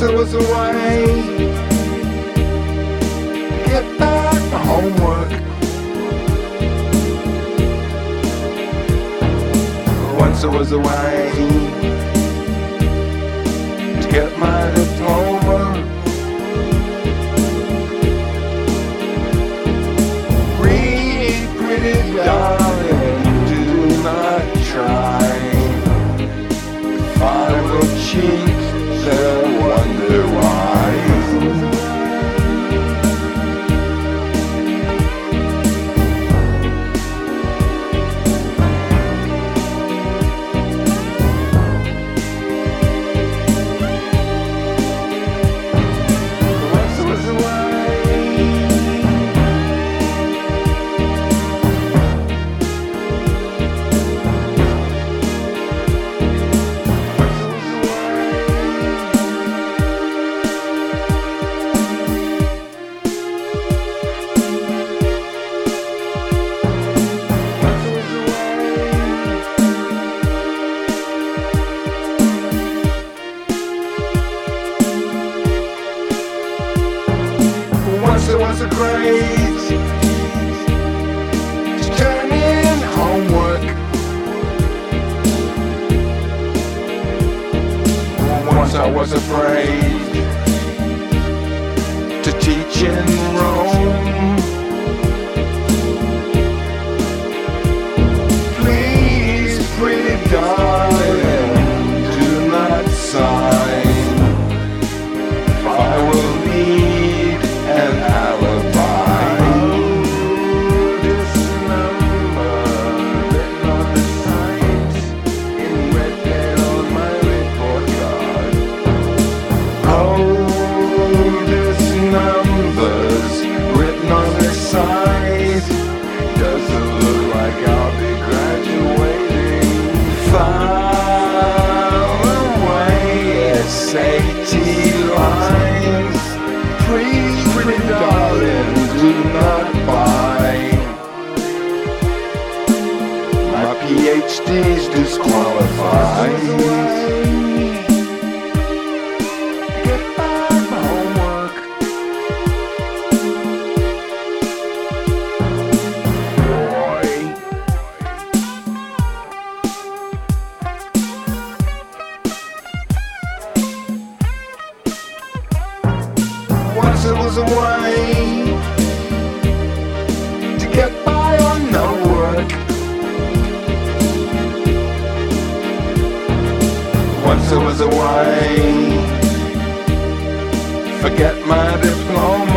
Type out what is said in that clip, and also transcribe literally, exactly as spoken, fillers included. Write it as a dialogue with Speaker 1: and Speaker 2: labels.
Speaker 1: Once it was a way to get back to homework. Once it was a way to get my diploma. Read, pretty darling, do not try. If I will cheat, they'll wonder why. Once there was a craze to turn in homework. Once I was afraid to teach in Rome. Please, pretty darling, do not sign. If I will need an alibi. This number written on the signs in red pen on my report card. Oh, this number's written on the side. Does it look like I'll be graduating? Far away S A T lines. Please, pretty darling, do not buy. My PhD's disqualified. Get back my homework. Boy. Once it was a way to get by on no work. Once it was a way forget my diploma.